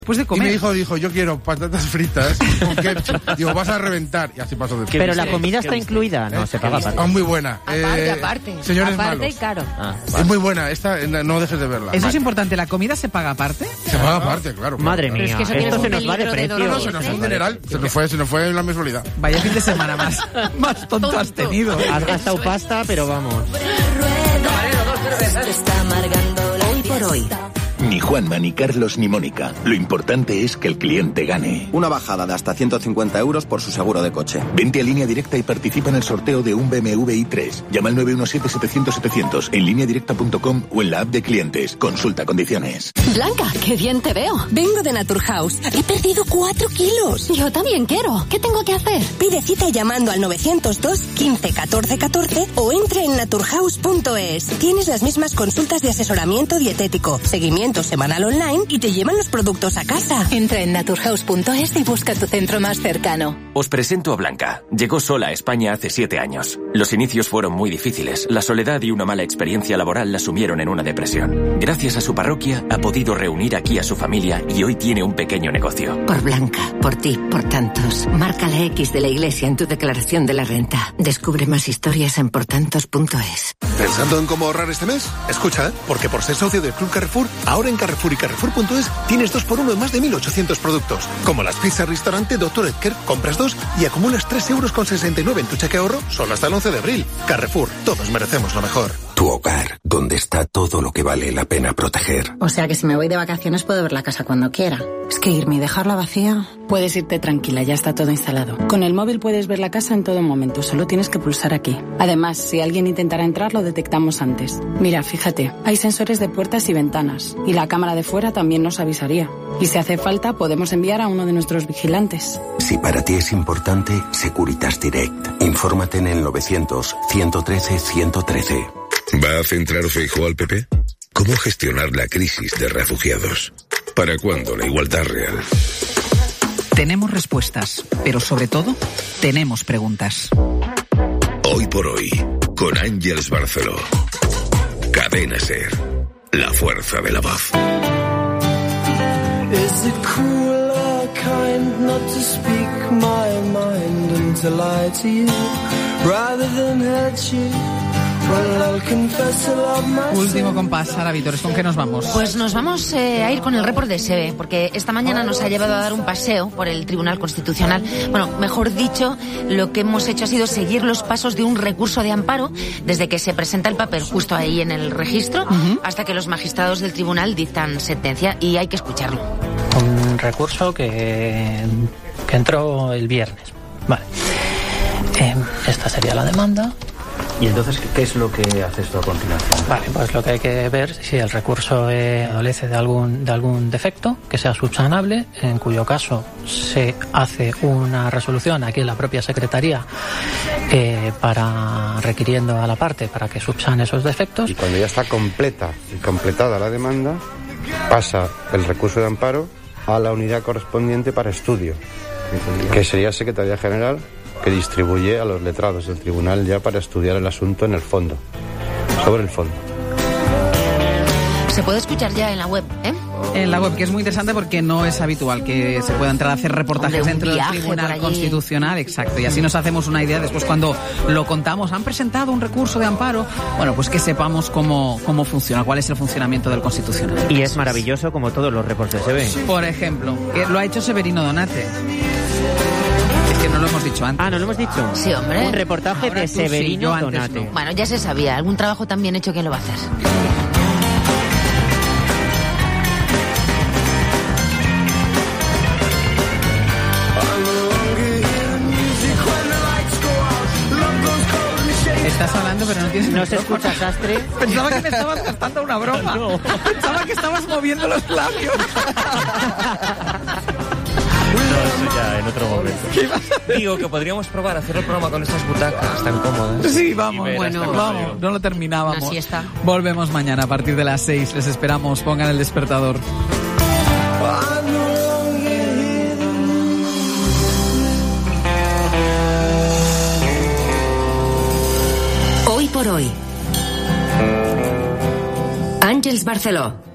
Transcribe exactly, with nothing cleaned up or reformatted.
Después de comer. Y mi hijo dijo, yo quiero patatas fritas con ketchup. Digo, vas a reventar. Y así pasó de. Pero la comida está incluida. No, se paga aparte. Es muy buena. Aparte, eh, aparte. Señores aparte malos. y caro. Ah, Es muy buena. Esta, no dejes de verla. Eso es importante. ¿La comida se paga aparte? Se paga aparte, claro. Madre claro. mía, Pero es que eso esto se tiene nos un va de peligro de precio. No, dolor. se nos fue un dineral. Se nos fue, se nos fue la mensualidad. Vaya fin de semana más, más tonto has tenido. Has gastado pasta, pero vamos. Hoy por hoy. Ni Juanma, ni Carlos, ni Mónica. Lo importante es que el cliente gane. Una bajada de hasta ciento cincuenta euros por su seguro de coche. Vente a Línea Directa y participa en el sorteo de un B M W i tres. Llama al nueve uno siete setecientos setecientos en línea directa punto com o en la app de clientes. Consulta condiciones. Blanca, qué bien te veo. Vengo de Naturhaus. He perdido cuatro kilos. Yo también quiero. ¿Qué tengo que hacer? Pide cita llamando al novecientos dos quince catorce catorce o entre en naturhaus punto es. Tienes las mismas consultas de asesoramiento dietético, seguimiento semanal online y te llevan los productos a casa. Entra en naturhaus punto es y busca tu centro más cercano. Os presento a Blanca. Llegó sola a España hace siete años. Los inicios fueron muy difíciles. La soledad y una mala experiencia laboral la sumieron en una depresión. Gracias a su parroquia ha podido reunir aquí a su familia y hoy tiene un pequeño negocio. Por Blanca, por ti, por tantos. Marca la X de la iglesia en tu declaración de la renta. Descubre más historias en portantos punto es. ¿Pensando en cómo ahorrar este mes? Escucha, ¿eh? Porque por ser socio del Club Carrefour, ahora en Carrefour y Carrefour punto es tienes dos por uno en más de mil ochocientos productos. Como las pizzas restaurante doctor Edgar, compras dos y acumulas tres euros con sesenta y nueve en tu cheque ahorro solo hasta el once de abril. Carrefour, todos merecemos lo mejor. Tu hogar, donde está todo lo que vale la pena proteger. O sea que si me voy de vacaciones puedo ver la casa cuando quiera. Es que irme y dejarla vacía... Puedes irte tranquila, ya está todo instalado. Con el móvil puedes ver la casa en todo momento, solo tienes que pulsar aquí. Además, si alguien intentara entrar, lo detectamos antes. Mira, fíjate, hay sensores de puertas y ventanas, y la cámara de fuera también nos avisaría. Y si hace falta, podemos enviar a uno de nuestros vigilantes. Si para ti es importante, Securitas Direct. Infórmate en el novecientos ciento trece ciento trece. ¿Va a centrar Feijóo al P P? ¿Cómo gestionar la crisis de refugiados? ¿Para cuándo la igualdad real? Tenemos respuestas, pero sobre todo, tenemos preguntas. Hoy por hoy, con Ángeles Barceló. Cadena SER, la fuerza de la voz. Is it cruel or kind not to speak my mind and to lie to you rather than hurt you? Último compás, Sara Vítores, ¿con qué nos vamos? Pues nos vamos eh, a ir con el report de SEBE, porque esta mañana nos ha llevado a dar un paseo por el Tribunal Constitucional. Bueno, mejor dicho, lo que hemos hecho ha sido seguir los pasos de un recurso de amparo desde que se presenta el papel justo ahí en el registro uh-huh. hasta que los magistrados del tribunal dictan sentencia, y hay que escucharlo. Un recurso que, que entró el viernes. Vale. Eh, esta sería la demanda. ¿Y entonces qué es lo que hace esto a continuación? Vale, pues lo que hay que ver si el recurso eh, adolece de algún de algún defecto que sea subsanable, en cuyo caso se hace una resolución aquí en la propia Secretaría eh, para requiriendo a la parte para que subsane esos defectos. Y cuando ya está completa y completada la demanda, pasa el recurso de amparo a la unidad correspondiente para estudio, que sería Secretaría General, que distribuye a los letrados del tribunal ya para estudiar el asunto en el fondo, sobre el fondo. Se puede escuchar ya en la web, ¿eh? En la web, que es muy interesante porque no es habitual que se pueda entrar a hacer reportajes Hombre, dentro del Tribunal Constitucional, exacto, y así nos hacemos una idea después cuando lo contamos. Han presentado un recurso de amparo, bueno, pues que sepamos cómo, cómo funciona, cuál es el funcionamiento del Constitucional. Y es maravilloso como todos los reportes de SEBE. Por ejemplo, que lo ha hecho Severino Donate. Que no lo hemos dicho antes. Ah, ¿no lo hemos dicho? Sí, hombre. Un reportaje Ahora de tú, Severino sí, Donate. no. Bueno, ya se sabía. Algún trabajo tan bien hecho, ¿quién lo va a hacer? Estás hablando, pero no tienes... No se escucha, Sastre. Pensaba que me estabas gastando una broma. No. Pensaba que estabas moviendo los labios. No, eso ya en otro momento. Digo que podríamos probar a hacer el programa con estas butacas tan cómodas. Sí, vamos, bueno, vamos, no lo terminábamos. Así está. Volvemos mañana a partir de las seis. Les esperamos, pongan el despertador. Hoy por hoy. Ángeles Barceló.